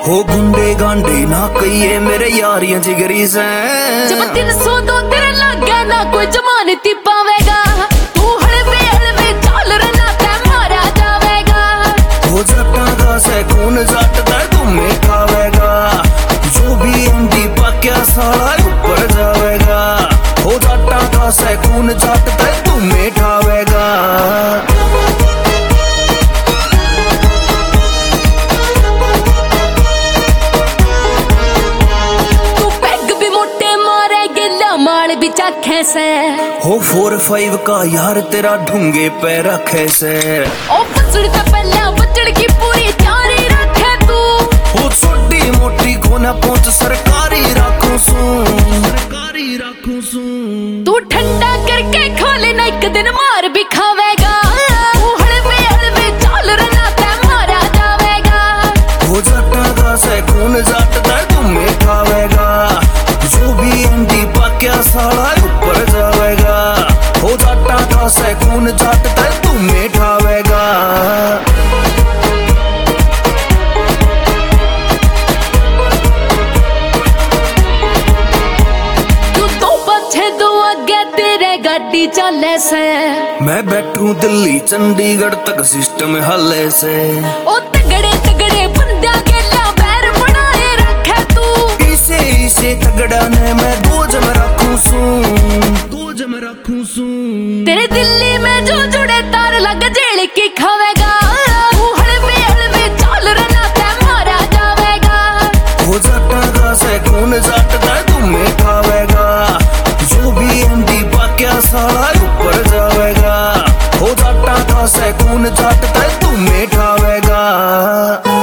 हो गुंडे गांडे ना कहिए मेरे यारियां जिगरी से। जब 302 तेरे लग गया ना कोई जमानती पावेगा। तू हड़वे चाल रना ते मारा जावेगा। हो जट्टा का से खून जटदा तुम्हें खावेगा। जो भी अंडी पक्या साला ऊपर जावेगा। हो जट्टा का से खून जटदा तुम्हें खावेगा। से हो 4-5 का यार तेरा ढूंगे पे रखे से। ओ बचड़ का पल्ला बचड़ की पूरी तैयारी रखे तू। हो छोटी मोटी कोना पहुंच सरकारी रखूं सू। तू ठंडा करके खोले ना एक दिन मार भी खावेगा। तू हड़वे चाल रना ते मारा जावेगा। हो जट्टा का से खून जटदा तुम्हें खावेगा। जो भी अंडी पक्या साला ऊपर जावेगा। हो जट्टा का से खून जटदा तुम्हें खावेगा। तू तो पछे दो आगे तेरे गाड़ी चले से। मैं बैठूं दिल्ली चंडीगढ़ तक सिस्टम हल्ले से। ओ तगड़े तगड़े बंदा के बैर बनाए रखे तू। इसे तगड़ा ने मैं गोज में रखूं सू। तेरे दिल्ली में जो जुड़े तार लग जेल की खावेगा। तू हड़वे चाल रना ते मारा जावेगा। हो जट्टा का से खून जटदा तुम्हें खावेगा। जो भी अंडी पक्या साला ऊपर जावेगा। हो जट्टा का से खून जटदा तुम्हें खावेगा।